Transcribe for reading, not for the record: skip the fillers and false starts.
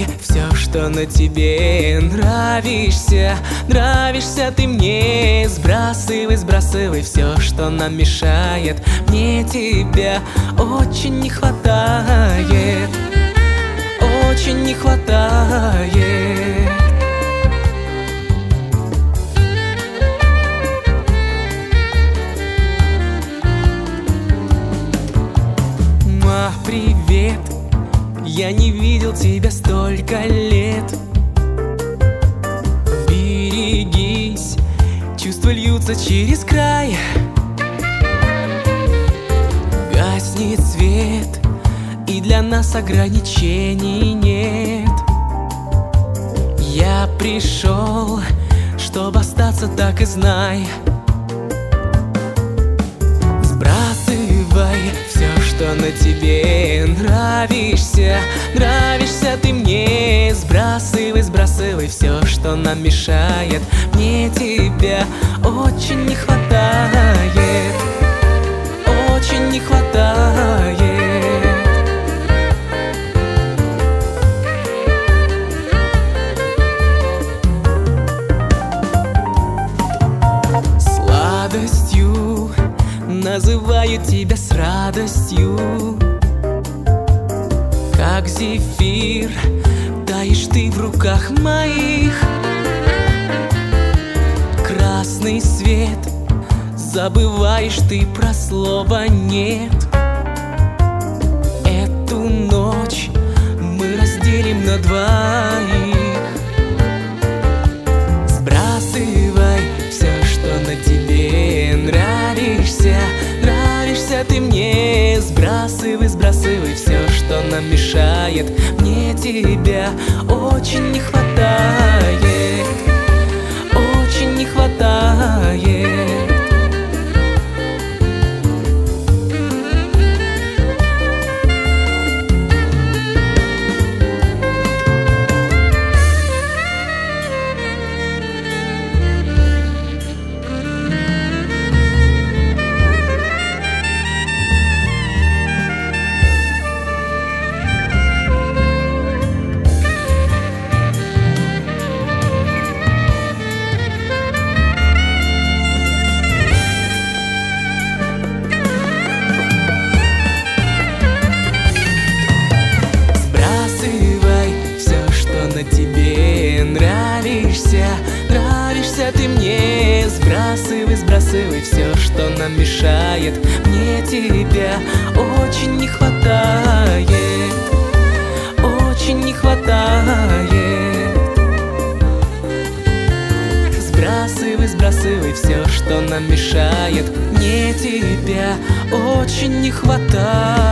Сбрасывай все, что на тебе нравишься. Нравишься ты мне. Сбрасывай, сбрасывай все, что нам мешает. Мне тебя очень не хватает. Очень не хватает. Привет, я не видел тебя столько лет. Берегись, чувства льются через край. Гаснет свет, и для нас ограничений нет. Я пришел, чтобы остаться, так и знай. Сбрасывай все, что на тебе нравишься. Нравишься ты мне. Сбрасывай, сбрасывай все, что нам мешает. Мне тебя очень не хватает. Очень не хватает. Сладостью называю тебя с радостью. Как зефир таешь ты в руках моих. Красный свет, забываешь ты про слово «нет». Эту ночь мы разделим на двоих. Сбрасывай все, что на тебе нравишься. Нравишься ты мне. Сбрасывай, сбрасывай все, что нам мешает. Мне тебя очень не хватает. Очень не хватает. Тебе нравишься, нравишься ты мне. Сбрасывай, сбрасывай все, что нам мешает. Мне тебя очень не хватает. Очень не хватает. Сбрасывай, сбрасывай все, что нам мешает. Мне тебя очень не хватает.